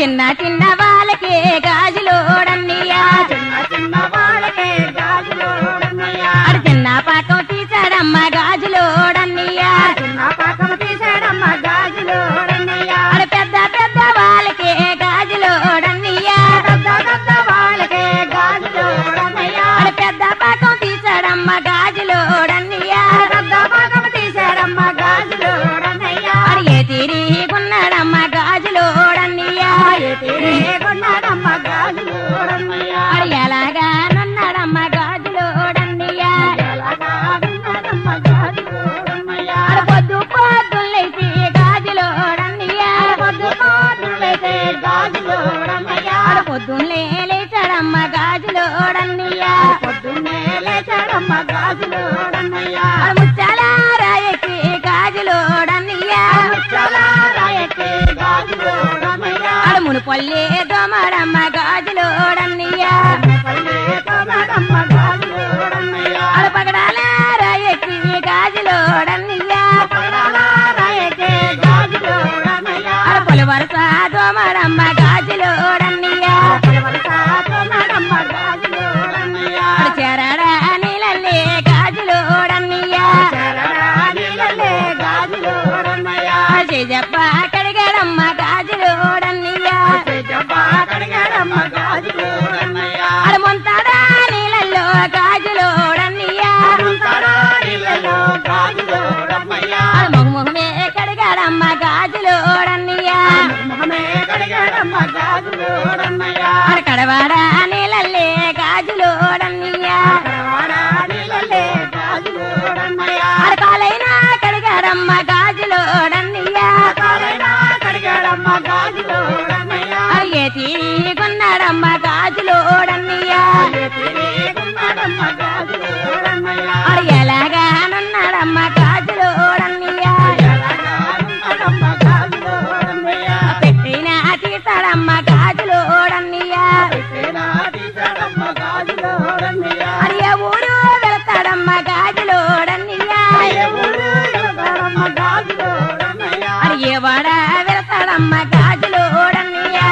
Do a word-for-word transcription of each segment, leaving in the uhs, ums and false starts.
చిన్న చిన్న వాళ్ళకే గాజులోడన్నయ్యా చిన్న చిన్న వాళ్ళకే గాజులోడన్నయ్యా అడు చిన్న పాకం తీసాడమ్మ గాజులోడన్నయ్యా చిన్న పాకం తీసాడమ్మ గాజులోడన్నయ్యా అడు పెద్ద పెద్ద వాళ్ళకే గాజులోడన్నయ్యా పెద్ద పెద్ద వాళ్ళకే గాజులోడన్నయ్యా అడు పెద్ద పాకం తీసాడమ్మ గాజులోడన్నయ్యా పెద్ద పాకం తీసాడమ్మ గాజులోడన్నయ్యా అడు ఏ తిరిగున్నాడమ్మ గాజులోడన్నయ్యా ఏ తిరిగున్నాడమ్మ గాజులోడన్నయ్యా అడు ఎలాగానున్నాడమ్మ గాజులోడన్నయ్యా ఎలాగా ఉన్నాడమ్మ గాజులోడన్నయ్యా అడు పొద్దు పొద్దులైతే గాజులోడన్నయ్యా పొద్దు పొద్దులైతే గాజులోడన్నయ్యా అడు పొద్దున్నే లేచాడమ్మ గాజులోడన్నయ్యా పొద్దున్నే లేచాడమ్మ గాజులోడన్నయ్యా అడు ముచ్చాల రాయకి గాజులోడన్నయ్యా చాలా రాయకి గాజులోడన్నయ్యా అడు మునుపొల్లే దోమడమ్మ గాజులోడన్నయ్యా పల్లె తోమడమ్మ గాజులోడన్నయ్యా అడు పగడాల రాయకి గాజులోడన్నయ్యా పగడాల రాయకి గాజులోడన్నయ్యా అడు పొలి వరుస దోమడమ్మ గాజులోడన్నయ్యా వలస తోమడమ్మ గాజులోడన్నయ్యా అడు చెరడా నీళ్ళల్లే గాజులోడన్నయ్యా చరణా నీళ్ళల్లే గాజులోడన్నయ్యా అడు చెప్ప కడిగాడమ్మ గాజులోడన్నయ్యా జబ్బా కడిగాడమ్మ గాజులోడన్నయ్యా అడు మొంతాడా నీళ్ళల్లో గాజులోడన్నయ్యా ముంతడా నీళ్ళలో గాజులోడన్నయ్యా అడు మొహముఖమే కడిగాడమ్మ గాజులోడన్నయ్యా మొహమే కడిగాడమ్మ గాజులోడన్నయ్యా అడు కడవాడా నీళ్ళల్లే గాజులోడన్నయ్యా కడవాడా నీళ్ళల్లే గాజులోడన్నయ్యా అడు కాలైనా కడిగాడమ్మ గాజులోడన్నయ్యా కాలైనా కడిగాడమ్మ గాజులోడన్నయ్యా అడు ఏ తీగున్నాడమ్మ గాజులోడన్నయ్యా తిరిగున్నాడమ్మ గాజులోడన్నయ్యా అడు ఎలాగానున్నాడమ్మ గాజులోడన్నయ్యా ఎలాగా ఉన్నాడమ్మ గాజులోడన్నయ్యా పెట్టిన తీసాడమ్మ గాజులోడన్నయ్యా పెట్టినా తీశాడమ్మ గాజులోడన్నయ్యా అడు ఏ ఊరు వెళతాడమ్మ గాజులోడన్నయ్యా ఏ ఊరు వెళతాడమ్మ గాజులోడన్నయ్యా అడు ఏ వాడ వెళతాడమ్మ గాజులోడన్నయ్యా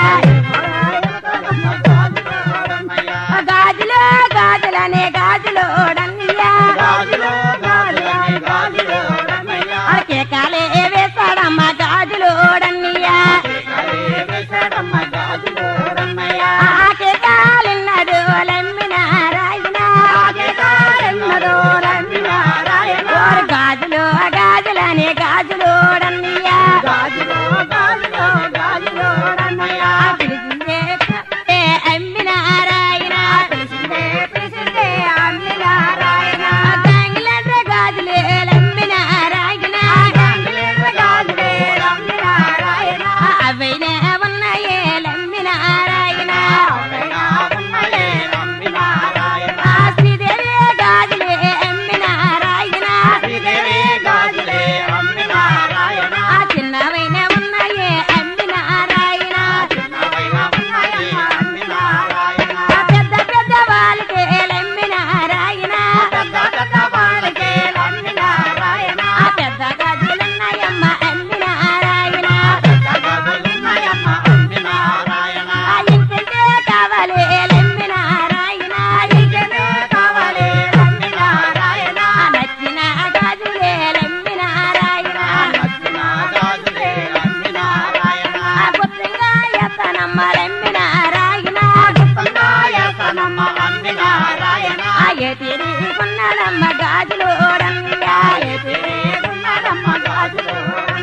వెళతాడమ్మ గాజులోడన్నయ్యా గాజులో గాజులనే గాజులోడన్నయ్యా గాజులో గాజులని గాజులోడన్నయ్యా అడికే కాలే వేస్తాడమ్మ గాజులోడన్నయ్యా కలే వేశాడమ్మ గాజులోడన్నయ్యా ఆకే కాలిన్నడు లమ్మిన రాయిన ఆగే కారెన్నడో రంగినారాయణ ఓరు గాజులో గాజులనే గాజులోడన్నయ్యా గాజులో గాజులో గాజులోడన్నయ్యా పిలిచిందే ఏ అమ్మిన రాయిన పిలిచిందే పిలిచిందే అమ్మినారాయణ గాంగిలంటే గాజులే లమ్మిన రాయిన రంగులేని గాజులే అమ్మినారాయణ అవైనా ఉన్నాయే లమ్మిన రాయిన అవైనా ఉన్నయే అమ్మినారాయణ శ్రీదేవి గాజులే అమ్మిన రాయిన శ్రీదేవి గాజులే అమ్మినారాయణ ఆ చిన్నవైన ఉన్నాయే అమ్మిన రాయిన చిన్నవైన ఉన్నయే అమ్మినారాయణ పెద్ద పెద్ద వాళ్ళకే లమ్మిన రాయిన పెద్ద పెద్ద వాళ్ళకే అమ్మినారాయణ ఆ పెద్ద గాజులున్నాయమ్మ అమ్మిన రాయిన పెద్ద గాజులున్నయమ్మ అమ్మినారాయణ ఆ ఇంటికే కావాలి లమ్మిన రాయిన ఇంకనే కావాలి అమ్మినారాయణ ఆ నచ్చిన గాజులే లమ్మిన రాయిన నచ్చిన గాజులే అమ్మినారాయణ ఆ గుత్తంగా ఎత్తనమ్మ లమ్మిన రాయిన గుప్తంగా ఎత్తనమ్మ అమ్మినారాయణ ఆ ఏ తిరిగున్నాడమ్మ గాజులోడన్నయ్యా ఏ తిరిగున్నాడమ్మ గాజులోడన్నయ్యా